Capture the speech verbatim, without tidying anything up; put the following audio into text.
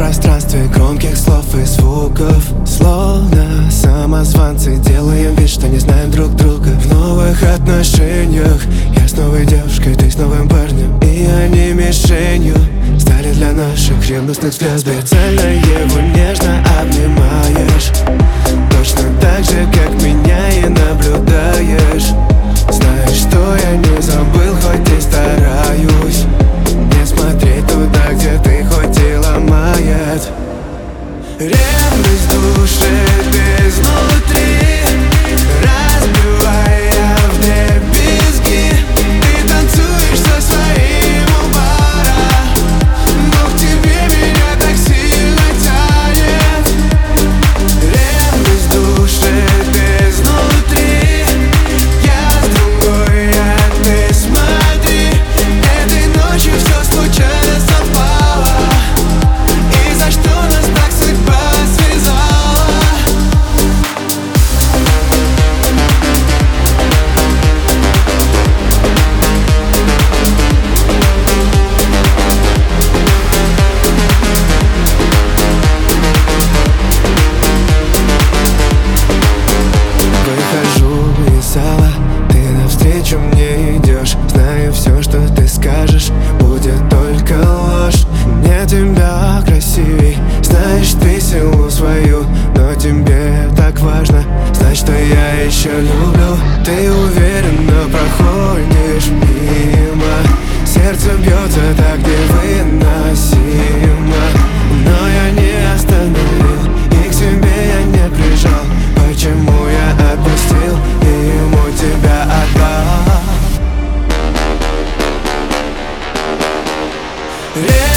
пространстве громких слов и звуков. Словно самозванцы делаем вид, что не знаем друг друга. В новых отношениях я с новой девушкой, ты с новым парнем, и они мишенью стали для наших ревностных взглядов. Специально его нежно обнимаешь, точно так же, как меня и наблюдаешь. Знаешь, что я не забыл, хоть и стараюсь не смотреть туда, где ты хоть и ломает. Ревность душит изнутри, разбивая вдребезги. Ты танцуешь со своим у бара, но к тебе меня так сильно тянет. Ревность душит изнутри, я с другой, а ты смотри. Этой ночью все случайно совпало, и за что нас так судьба связала? Выхожу из зала, ты навстречу мне идешь. Знаю, все, что ты скажешь, будет только ложь. Мне тебя красивей, знаешь ты силу свою, но тебе так важно знать, что я еще люблю. Ты уверенно проходишь мимо, сердце бьется так невыносимо, но я не остановил, и к себе я не прижал. Почему я отпустил и ему тебя отдал?